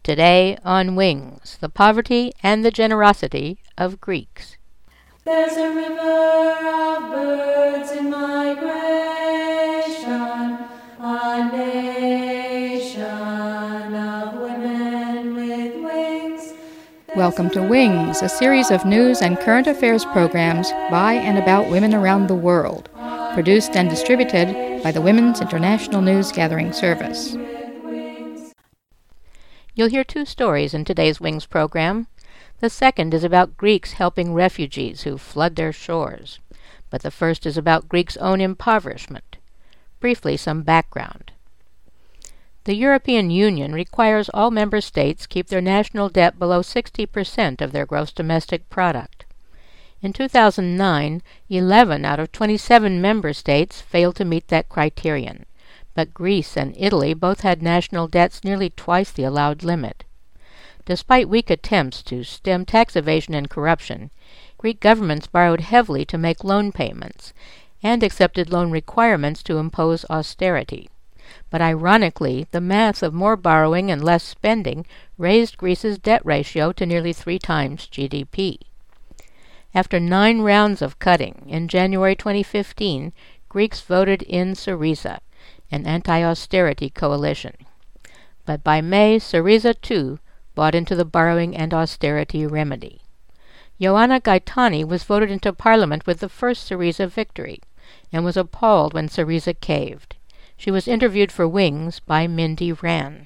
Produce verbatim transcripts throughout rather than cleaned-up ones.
Today on Wings, the poverty and the generosity of Greeks. There's a river of birds in migration, a nation of women with wings. Welcome to Wings, a series of news and current affairs programs by and about women around the world, produced and distributed by the Women's International News Gathering Service. You'll hear two stories in today's Wings program. The second is about Greeks helping refugees who flood their shores. But the first is about Greeks' own impoverishment. Briefly, some background. The European Union requires all member states keep their national debt below sixty percent of their gross domestic product. In two thousand nine, eleven out of twenty-seven member states failed to meet that criterion, but Greece and Italy both had national debts nearly twice the allowed limit. Despite weak attempts to stem tax evasion and corruption, Greek governments borrowed heavily to make loan payments and accepted loan requirements to impose austerity. But ironically, the math of more borrowing and less spending raised Greece's debt ratio to nearly three times G D P. After nine rounds of cutting, in January twenty fifteen, Greeks voted in Syriza, an anti-austerity coalition. But by May, Syriza, too, bought into the borrowing and austerity remedy. Ioanna Gaitani was voted into parliament with the first Syriza victory, and was appalled when Syriza caved. She was interviewed for Wings by Mindy Rann.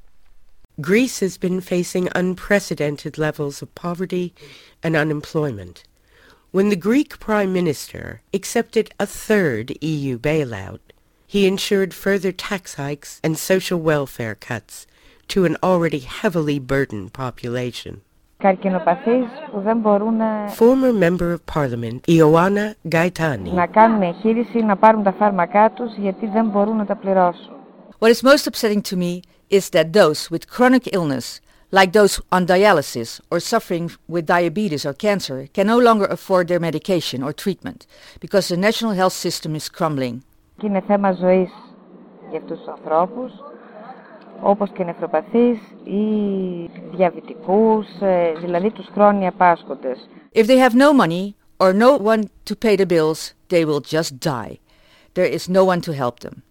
Greece has been facing unprecedented levels of poverty and unemployment. When the Greek Prime Minister accepted a third E U bailout, he ensured further tax hikes and social welfare cuts to an already heavily burdened population. Καρκινοπαθείς που δεν μπορούν Former Member of Parliament Ioanna Gaitani να κάνουν εγχείρηση να πάρουν τα φάρμακά τους γιατί δεν μπορούν να τα πληρώσουν. What is most upsetting to me is that those with chronic illness, like those on dialysis or suffering with diabetes or cancer, can no longer afford their medication or treatment because the national health system is crumbling. Και είναι θέμα ζωής για αυτούς τους ανθρώπους, όπως και νευροπαθείς ή διαβητικούς, δηλαδή τους χρόνια πάσχοντες. If they have no money or no one to pay the bills, they will just die. There is no one to help them.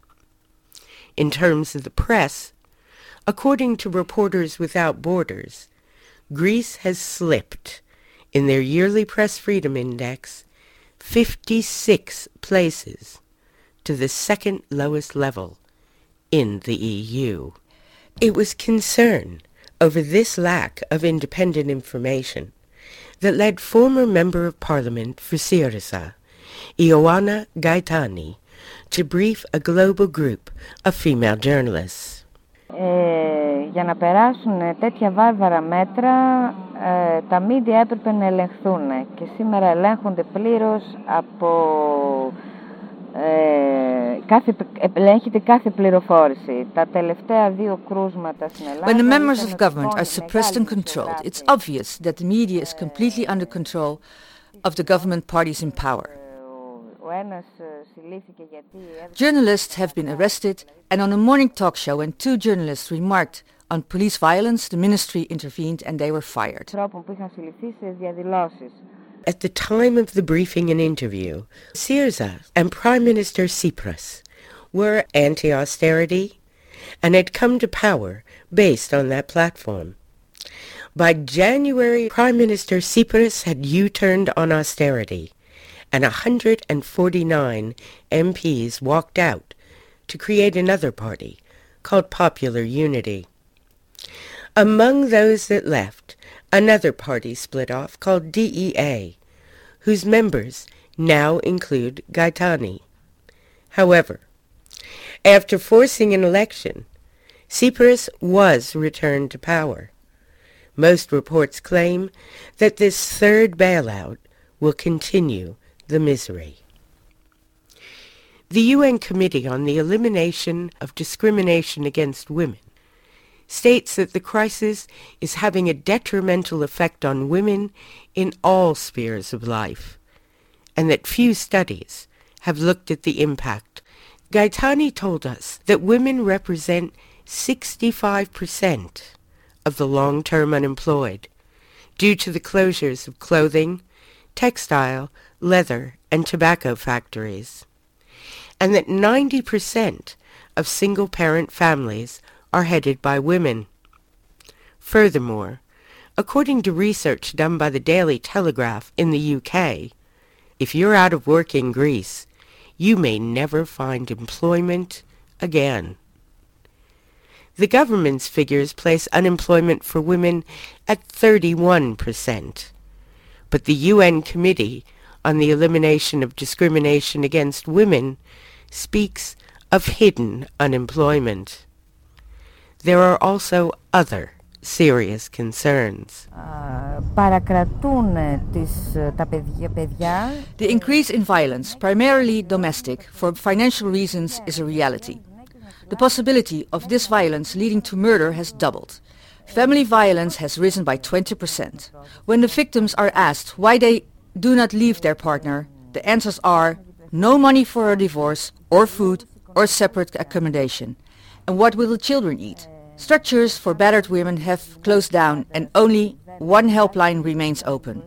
In terms of the press, according to Reporters Without Borders, Greece has slipped in their yearly Press Freedom Index fifty-six places to the second lowest level in the E U. It was concern over this lack of independent information that led former Member of Parliament for Syriza, Ioanna Gaitani, to brief a global group of female journalists. Ε, για να περάσουν τέτοια βάρβαρα μέτρα, ε, τα μίντια έπρεπε να ελεγχθούν και σήμερα ελέγχονται πλήρως από ε, κάθε, ελέγχεται κάθε πληροφόρηση. Τα τελευταία δύο κρούσματα στην Ελλάδα... When the members of government are suppressed and controlled, it's obvious that the media is completely under control of the government parties in power. Journalists have been arrested, and on a morning talk show when two journalists remarked on police violence, the ministry intervened and they were fired. At the time of the briefing and interview, Syriza and Prime Minister Tsipras were anti-austerity and had come to power based on that platform. By January, Prime Minister Tsipras had U-turned on austerity, and one hundred forty-nine M Ps walked out to create another party called Popular Unity. Among those that left, another party split off called D E A, whose members now include Gaitani. However, after forcing an election, Tsipras was returned to power. Most reports claim that this third bailout will continue the misery. The U N Committee on the Elimination of Discrimination Against Women states that the crisis is having a detrimental effect on women in all spheres of life, and that few studies have looked at the impact. Gaitani told us that women represent sixty-five percent of the long-term unemployed due to the closures of clothing, textile, leather, and tobacco factories, and that ninety percent of single-parent families are headed by women. Furthermore, according to research done by the Daily Telegraph in the U K, if you're out of work in Greece, you may never find employment again. The government's figures place unemployment for women at thirty-one percent, but the U N Committee on the Elimination of Discrimination Against Women speaks of hidden unemployment. There are also other serious concerns. The increase in violence, primarily domestic, for financial reasons is a reality. The possibility of this violence leading to murder has doubled. Family violence has risen by twenty percent. When the victims are asked why they do not leave their partner, the answers are no money for a divorce, or food, or separate accommodation. And what will the children eat? Structures for battered women have closed down and only one helpline remains open.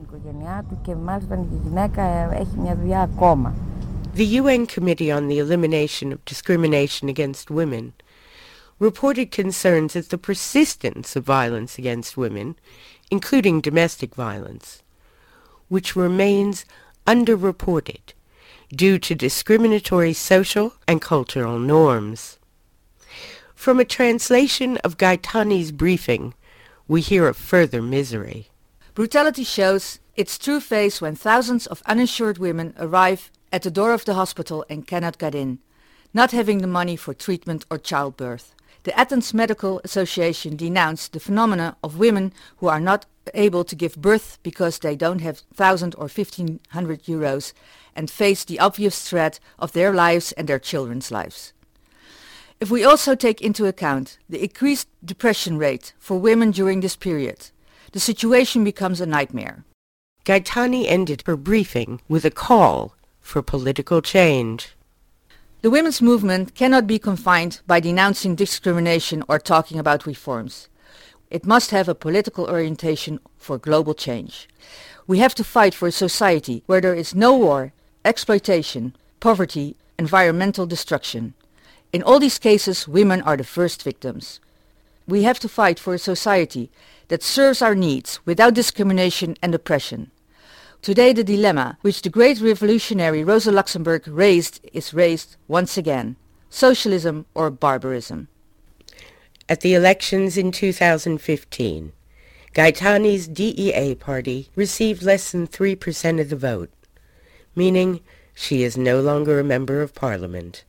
The U N Committee on the Elimination of Discrimination Against Women reported concerns at the persistence of violence against women, including domestic violence, which remains underreported due to discriminatory social and cultural norms. From a translation of Gaetani's briefing, we hear of further misery. Brutality shows its true face when thousands of uninsured women arrive at the door of the hospital and cannot get in, not having the money for treatment or childbirth. The Athens Medical Association denounced the phenomena of women who are not able to give birth because they don't have one thousand or fifteen hundred euros and face the obvious threat of their lives and their children's lives. If we also take into account the increased depression rate for women during this period, the situation becomes a nightmare. Gaetani ended her briefing with a call for political change. The women's movement cannot be confined by denouncing discrimination or talking about reforms. It must have a political orientation for global change. We have to fight for a society where there is no war, exploitation, poverty, environmental destruction. In all these cases, women are the first victims. We have to fight for a society that serves our needs without discrimination and oppression. Today the dilemma which the great revolutionary Rosa Luxemburg raised is raised once again: socialism or barbarism. At the elections in two thousand fifteen, Gaetani's D E A party received less than three percent of the vote, meaning she is no longer a member of parliament.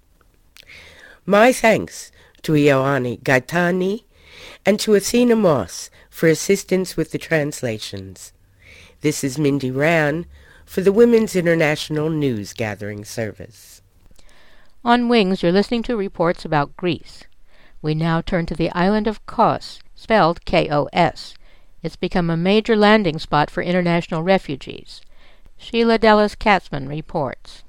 My thanks to Ioanni Gaetani and to Athena Moss for assistance with the translations. This is Mindy Rann for the Women's International News Gathering Service. On Wings, you're listening to reports about Greece. We now turn to the island of Kos, spelled K O S. It's become a major landing spot for international refugees. Sheila Dellis-Katzman reports.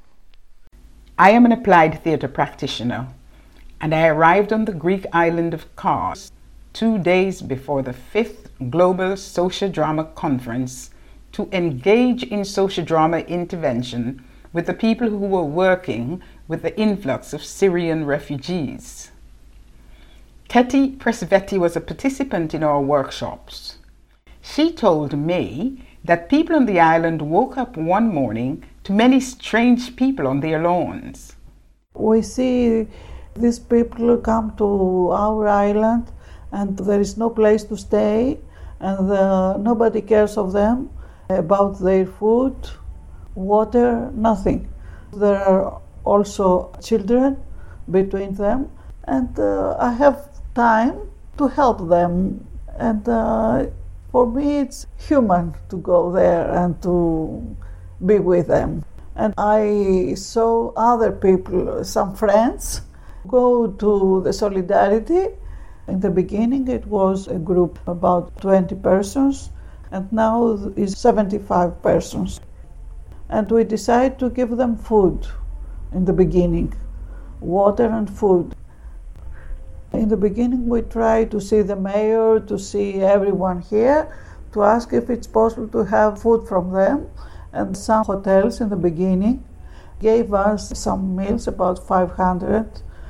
I am an applied theatre practitioner, and I arrived on the Greek island of Kos two days before the fifth Global Social Drama Conference to engage in social drama intervention with the people who were working with the influx of Syrian refugees. Teti Presvetti was a participant in our workshops. She told me that people on the island woke up one morning to many strange people on their lawns. We see these people come to our island and there is no place to stay and uh, nobody cares of them, about their food, water, nothing. There are also children between them, and uh, I have time to help them. And uh, for me, it's human to go there and to be with them. And I saw other people, some friends, go to the Solidarity. In the beginning, it was a group about twenty persons. And now is seventy-five persons. And we decided to give them food in the beginning, water and food. In the beginning, we tried to see the mayor, to see everyone here, to ask if it's possible to have food from them. And some hotels in the beginning gave us some meals, about five hundred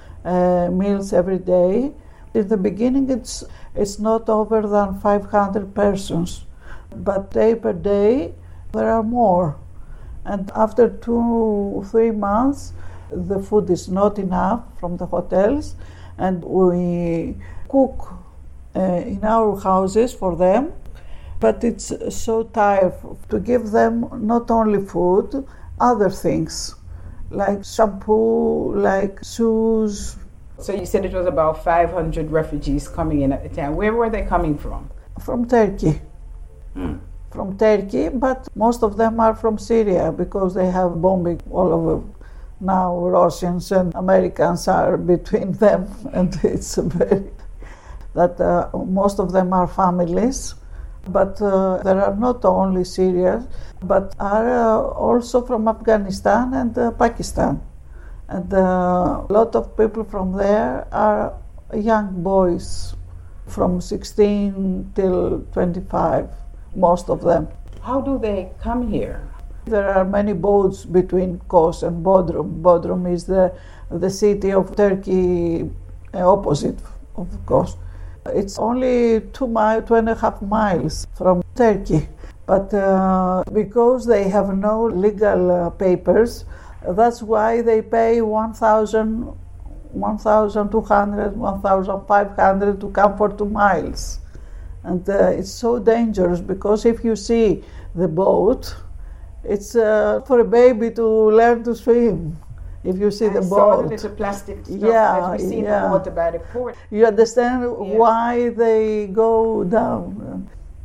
uh, meals every day. In the beginning, it's it's not over than five hundred persons, but day per day there are more. And after two, three months, the food is not enough from the hotels, and we cook uh, in our houses for them. But it's so tired to give them not only food, other things, like shampoo, like shoes. So you said it was about five hundred refugees coming in at the time. Where were they coming from? From Turkey. Hmm. From Turkey, but most of them are from Syria because they have bombing all over. Now Russians and Americans are between them, and it's very that uh, most of them are families. But uh, there are not only Syrians, but are uh, also from Afghanistan and uh, Pakistan. And uh, a lot of people from there are young boys from sixteen till twenty-five, most of them. How do they come here? There are many boats between Kos and Bodrum. Bodrum is the, the city of Turkey uh, opposite of Kos. It's only two, mile, two and a half miles from Turkey, but uh, because they have no legal uh, papers, that's why they pay one thousand, one thousand two hundred, one thousand five hundred to come for two miles. And uh, it's so dangerous because if you see the boat, it's uh, for a baby to learn to swim. If you see I the saw boat, the little plastic stuff yeah, that we see yeah. in the water by the port. You understand Yeah. why they go down.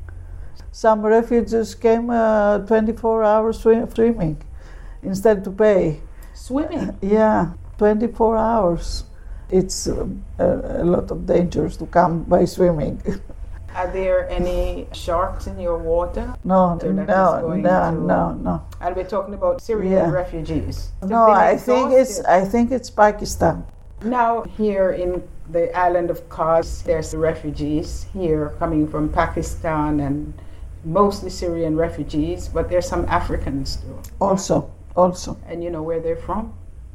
Some refugees came uh, twenty-four hours swim- swimming instead to pay. Swimming? Yeah, twenty-four hours. It's um, a, a lot of dangers to come by swimming. Are there any sharks in your water? No, So that is no, going no, to- no, no. And we're talking about Syrian Yeah. refugees. Have No, been I think it's exhausted. I think it's Pakistan. Now, here in the island of Kos, there's refugees here coming from Pakistan and mostly Syrian refugees, but there's some Africans too. Also, also. And you know where they're from?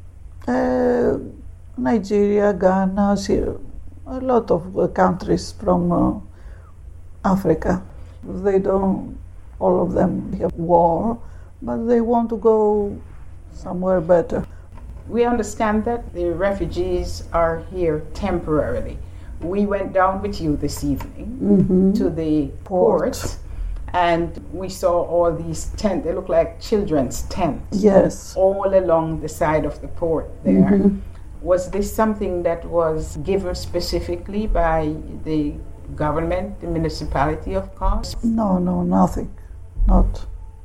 Uh, Nigeria, Ghana, Syria, a lot of uh, countries from uh, Africa. They don't, all of them have war, but they want to go somewhere better. We understand that the refugees are here temporarily. We went down with you this evening Mm-hmm. to the Port. port, and we saw all these tents. They look like children's tents Yes. all along the side of the port there. Mhm. Was this something that was given specifically by the government, the municipality of Kos? No, no, nothing. Not.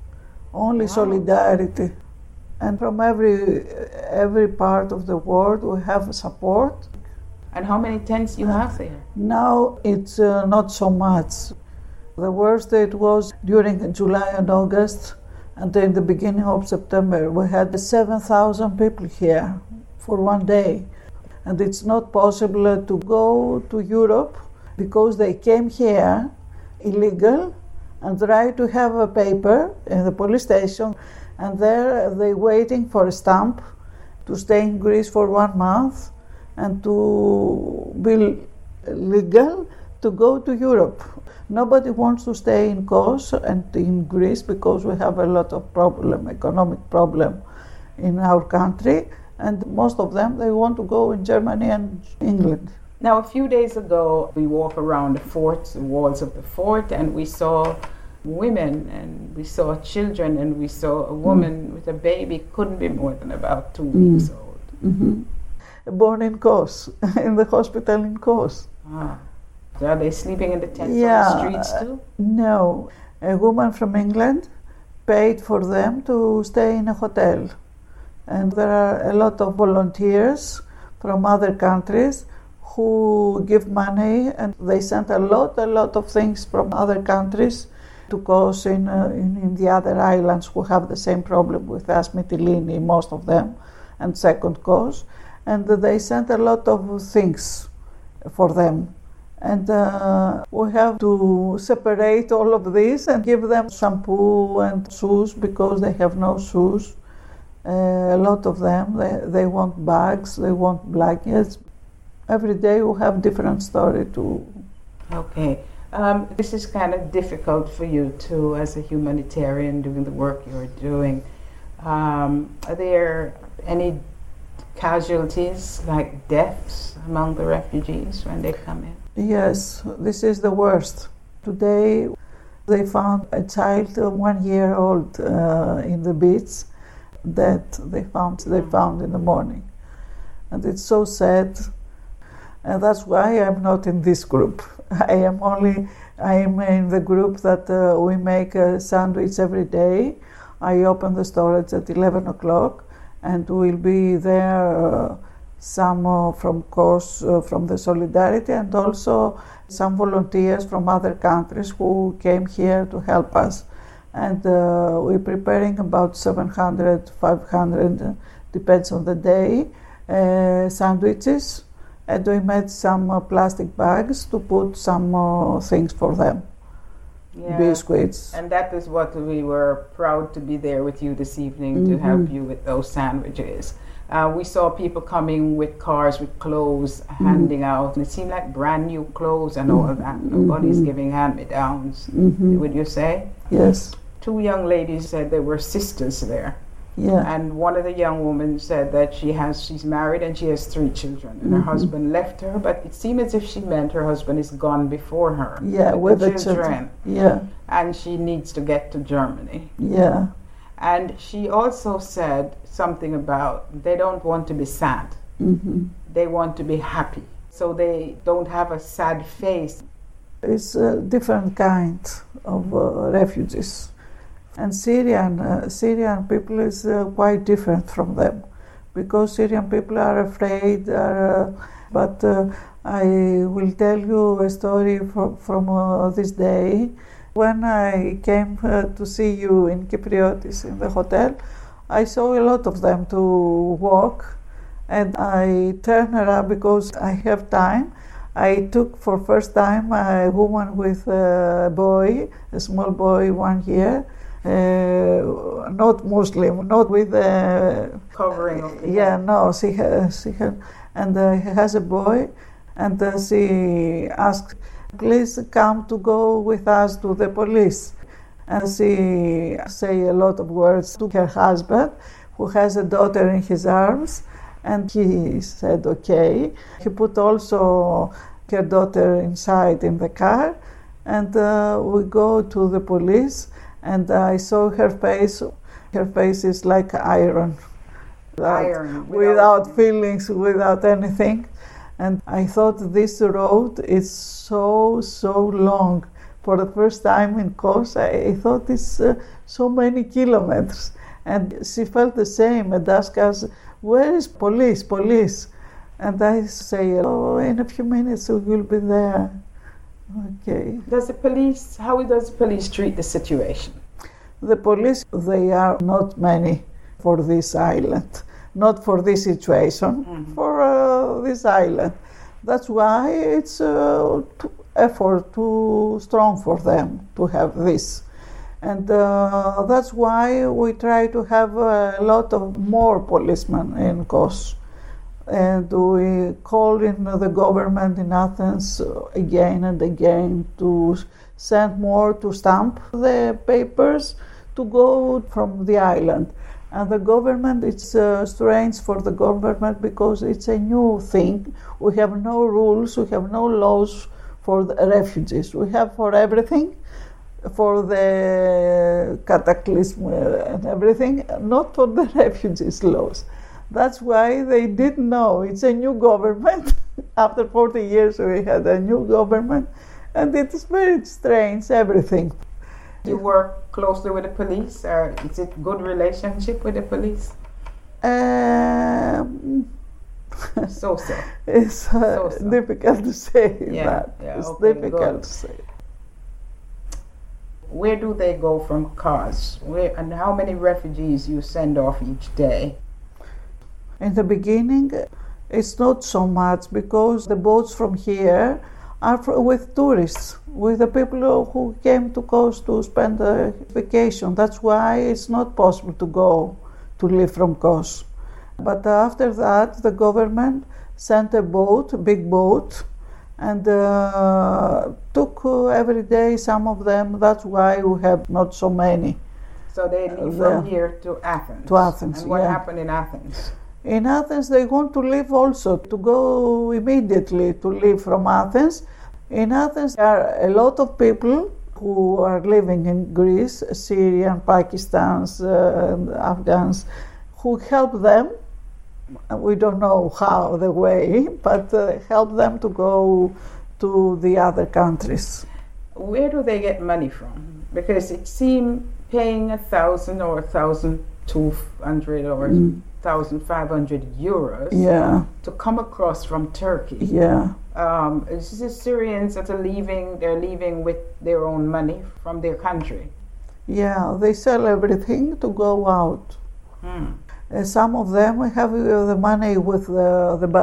Only Wow. solidarity. And from every every part of the world we have support. And how many tents you have there? Now it's uh, not so much. The worst it was during July and August, and in the beginning of September. We had seven thousand people here for one day. And it's not possible uh, to go to Europe because they came here illegal and try to have a paper in the police station, and there they waiting for a stamp to stay in Greece for one month and to be legal to go to Europe. Nobody wants to stay in Kos and in Greece because we have a lot of problem, economic problem in our country, and most of them they want to go in Germany and England. Now, a few days ago, we walked around the fort, the walls of the fort, and we saw women, and we saw children, and we saw a woman mm. with a baby, couldn't be more than about two mm. weeks old. Mm-hmm. Born in Kos, in the hospital in Kos. Ah. So are they sleeping in the tents yeah, on the streets too? No. A woman from England paid for them to stay in a hotel. And there are a lot of volunteers from other countries who give money, and they sent a lot, a lot of things from other countries to Kos in, uh, in, in the other islands who have the same problem with us, Mytilene, most of them, and second Kos. And they sent a lot of things, for them. And uh, we have to separate all of this and give them shampoo and shoes because they have no shoes. Uh, a lot of them, they, they want bags, they want blankets. Every day we have different story to. Okay. Um, this is kind of difficult for you too, as a humanitarian doing the work you're doing. Um, are there any casualties, like deaths, among the refugees when they come in? Yes, this is the worst. Today they found a child, uh, one year old, uh, in the beach that they found they found in the morning, and it's so sad. And that's why I'm not in this group. I am only I am in the group that uh, we make a sandwich every day. I open the storage at eleven o'clock, and we'll be there. Uh, some uh, from course uh, from the Solidarity, and also some volunteers from other countries who came here to help us. And uh, we're preparing about seven hundred, five hundred, uh, depends on the day, uh, sandwiches, and we made some uh, plastic bags to put some uh, things for them. Yeah. Biscuits. And that is what we were proud to be there with you this evening, mm-hmm. to help you with those sandwiches. Uh, we saw people coming with cars with clothes, mm-hmm. handing out, and it seemed like brand new clothes and all of that. Nobody's mm-hmm. giving hand-me-downs, mm-hmm. would you say? Yes. Two young ladies said they were sisters there. Yeah. And one of the young women said that she has, she's married and she has three children, and mm-hmm. her husband left her, but it seemed as if she meant her husband is gone before her. Yeah, with, with the, the children. children. Yeah. And she needs to get to Germany. Yeah. And she also said something about they don't want to be sad. Mm-hmm. They want to be happy. So they don't have a sad face. It's a different kind of uh, refugees. And Syrian, uh, Syrian people is uh, quite different from them, because Syrian people are afraid. Are, uh, but uh, I will tell you a story from, from uh, this day. When I came uh, to see you in Kypriotis in the hotel, I saw a lot of them to walk, and I turned around because I have time. I took for first time a woman with a boy, a small boy, one year, uh, not Muslim, not with a covering of the yeah, head. no, she has, she has, and uh, he has a boy, and uh, she asked, please come to go with us to the police. And she say a lot of words to her husband, who has a daughter in his arms, and he said okay. He put also her daughter inside in the car, and uh, we go to the police, and I saw her face. Her face is like iron, iron without, without feelings, without anything. And I thought this road is so, so long. For the first time in Kos, I thought it's uh, so many kilometers. And she felt the same and asked us, where is police, police? And I say, oh, in a few minutes we will be there. Okay. Does the police, how does the police treat the situation? The police, they are not many for this island. Not for this situation, mm-hmm. for uh, this island. That's why it's uh, too, effort too strong for them to have this. And uh, that's why we try to have a lot of more policemen in Kos. And we call in the government in Athens again and again to send more to stamp the papers to go from the island. And the government, it's uh, strange for the government because it's a new thing. We have no rules, we have no laws for the refugees. We have for everything, for the cataclysm and everything, not for the refugees laws. That's why they didn't know. It's a new government. After forty years we had a new government, and it is very strange, everything. You work closely with the police, or is it good relationship with the police? Um, so so. It's uh, so, so. difficult to say yeah, that. Yeah, it's okay, difficult good. to say. Where do they go from Kos? Where and how many refugees you send off each day? In the beginning, it's not so much because the boats from here are for, with tourists, with the people who came to Kos to spend a vacation. That's why it's not possible to go to live from Kos. But after that, the government sent a boat, a big boat, and uh, took uh, every day some of them. That's why we have not so many. So they leave there. from here to Athens. To Athens, And what yeah. happened in Athens? In Athens, they want to leave also, to go immediately to leave from Athens. In Athens, there are a lot of people who are living in Greece, Syrian, Pakistans, uh, Afghans, who help them. We don't know how, the way, but uh, help them to go to the other countries. Where do they get money from? Because it seemed paying a thousand or a thousand two hundred or mm. thousand five hundred euros yeah. to come across from Turkey. Yeah. Um, it's the Syrians that are leaving. They're leaving with their own money from their country. Yeah, they sell everything to go out. Hmm. Uh, some of them have uh, the money with the the,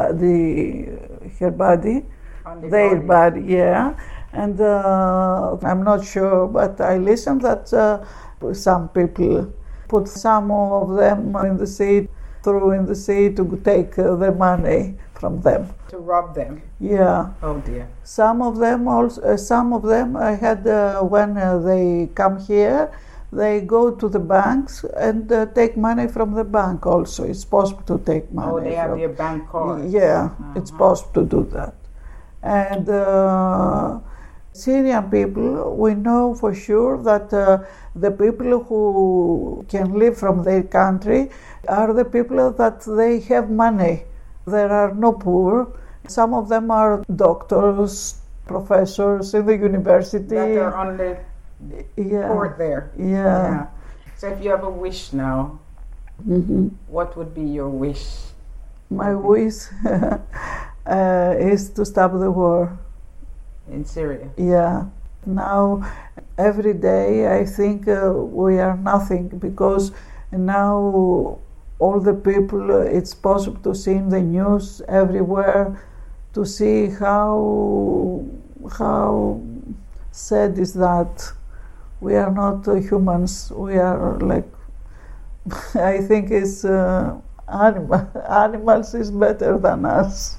the her body, On the their body. body, yeah. And uh, I'm not sure, but I listened that uh, some people put some of them in the sea, threw in the sea to take uh, the money from them. To rob them. Yeah. Oh dear. Some of them also. Uh, some of them I had uh, when uh, they come here. They go to the banks and uh, take money from the bank also. It's possible to take money. Oh, they have from, their bank cards. Yeah, Uh-huh. it's possible to do that. And uh, Syrian people, we know for sure that uh, the people who can live from their country are the people that they have money. There are no poor. Some of them are doctors, professors in the university. That are on the yeah. court there. Yeah. Yeah. So if you have a wish now, Mm-hmm. what would be your wish? My wish uh, is to stop the war. In Syria? Yeah. Now, every day I think uh, we are nothing because now all the people, uh, it's possible to see in the news everywhere to see how how sad is that. We are not uh, humans. We are like, I think it's uh, animal. Animals is better than us.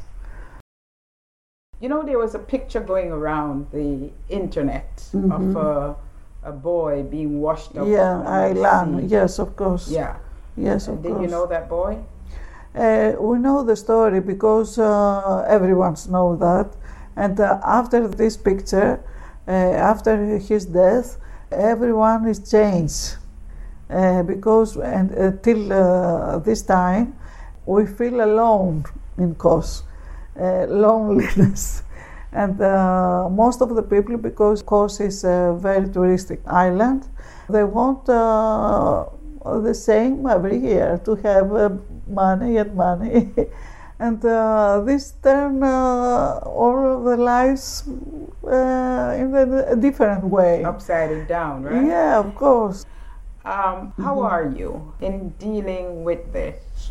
You know, there was a picture going around the internet Mm-hmm. of a, a boy being washed up. Yeah, on the Aylan. sea. Yes, of course. Yeah. Yes, of And did course. you know that boy? Uh, we know the story because uh, everyone knows that. And uh, after this picture, uh, after his death, everyone is changed. Uh, because and uh, till uh, this time, we feel alone in Kos, uh, loneliness. And uh, most of the people, because Kos is a very touristic island, they want uh, the same every year to have uh, money and money. And uh, this turn uh, all of the lives uh, in a different way. Upside and down, right? Yeah, of course. Um, how Mm-hmm. are you in dealing with this?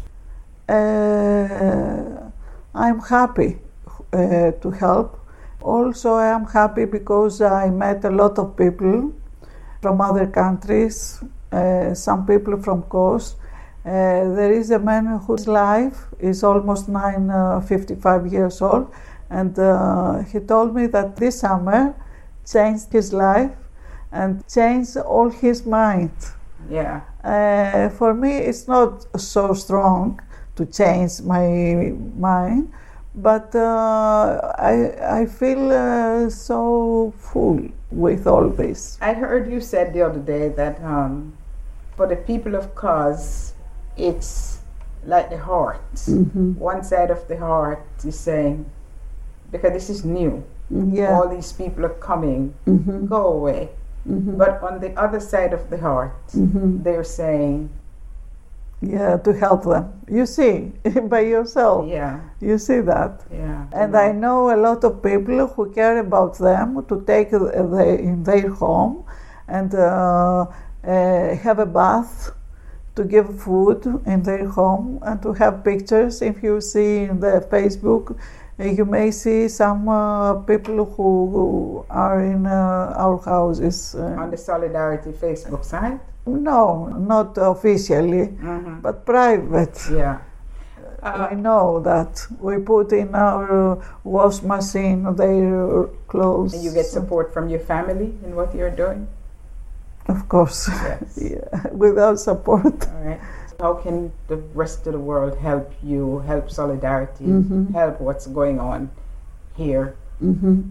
Uh, I'm happy uh, to help. Also, I am happy because I met a lot of people from other countries, uh, some people from Kos. Uh, there is a man whose life is almost nine, uh, fifty-five years old, and uh, he told me that this summer changed his life and changed all his mind. Yeah. Uh, for me, it's not so strong to change my mind, but uh, I, I feel uh, so full with all this. I heard you said the other day that um, for the people of Kos, it's like the heart. Mm-hmm. One side of the heart is saying, because this is new, Yeah. all these people are coming, Mm-hmm. go away. Mm-hmm. But on the other side of the heart, Mm-hmm. they're saying, Yeah, to help them. You see, by yourself, yeah, you see that. yeah. And I know a lot of people who care about them to take the, the, in their home and uh, uh, have a bath, to give food in their home and to have pictures. If you see in the Facebook, uh, you may see some uh, people who, who are in uh, our houses. Uh, On the Solidarity Facebook site? No, not officially, Mm-hmm. but private. Yeah. Uh, We know that. We put in our uh, wash machine their clothes. and you get support from your family in what you're doing? Of course. Yes. Yeah. Without support. All right. How can the rest of the world help you, help Solidarity, Mhm. help what's going on here? hmm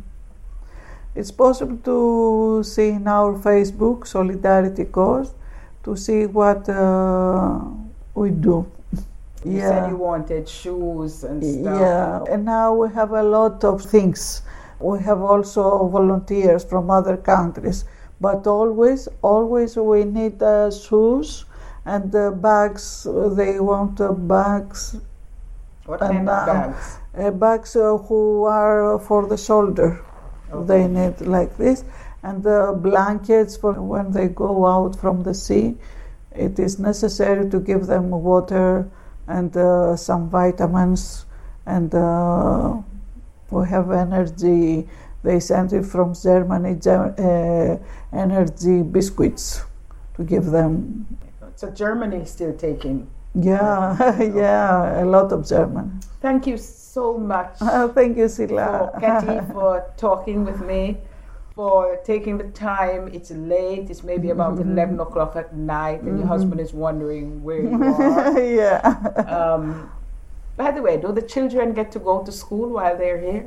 It's possible to see in our Facebook, Solidarity Cause, to see what uh, we do. You said you wanted shoes and stuff. Yeah, and now we have a lot of things. We have also volunteers from other countries, but always, always we need uh, shoes and uh, bags. They want uh, bags. What And, kind of uh, bags? Uh, bags uh, who are for the shoulder. Okay. They need like this, and the blankets for when they go out from the sea. It is necessary to give them water and uh, some vitamins, and uh, we have energy. They send it from Germany, Ger- uh, energy biscuits to give them. So Germany is still taking. Yeah, yeah, a lot of German. Thank you so much, Uh, thank you, Sila. for Ketty, for talking with me, for taking the time. It's late. It's maybe about eleven o'clock at night, and your husband is wondering where you are. Yeah. Um, by the way, do the children get to go to school while they're here?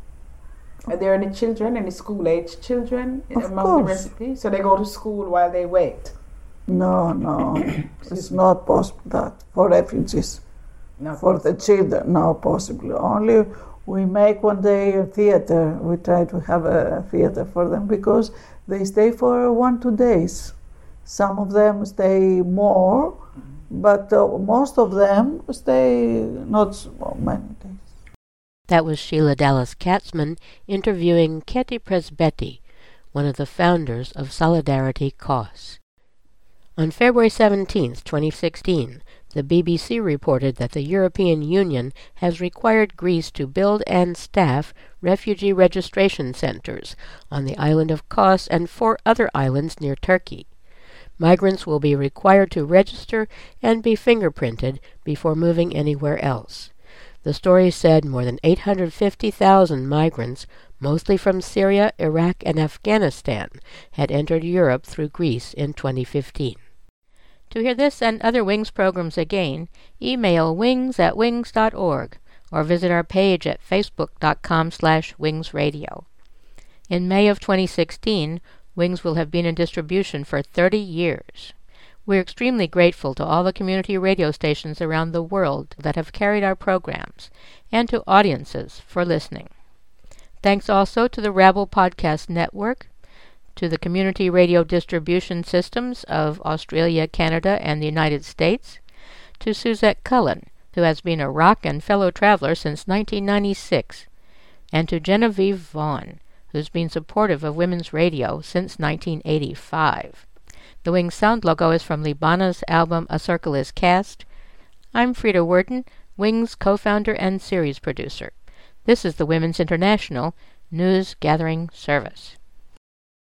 Are there any children, any school-age children Of among course. the recipe? So they go to school while they wait? No, no, it's not possible that for refugees. Not For the children, no, possibly. Only we make one day a theater. We try to have a theater for them because they stay for one, two days. Some of them stay more, but uh, most of them stay not so many days. That was Sheila Dallas Katzman interviewing Ketty Presbetti, one of the founders of Solidarity Cause. On February seventeenth, twenty sixteen, the B B C reported that the European Union has required Greece to build and staff refugee registration centers on the island of Kos and four other islands near Turkey. Migrants will be required to register and be fingerprinted before moving anywhere else. The story said more than eight hundred fifty thousand migrants, mostly from Syria, Iraq, and Afghanistan, had entered Europe through Greece in twenty fifteen. To hear this and other Wings programs again, email wings at wings dot org or visit our page at facebook.com slash wingsradio. In May of twenty sixteen, Wings will have been in distribution for thirty years. We're extremely grateful to all the community radio stations around the world that have carried our programs, and to audiences for listening. Thanks also to the Rabble Podcast Network, to the community radio distribution systems of Australia, Canada, and the United States, to Suzette Cullen, who has been a rock and fellow traveler since nineteen ninety-six, and to Genevieve Vaughn, who's been supportive of women's radio since nineteen eighty-five. The Wings sound logo is from Libana's album A Circle is Cast. I'm Frida Worden, Wings co-founder and series producer. This is the Women's International News Gathering Service.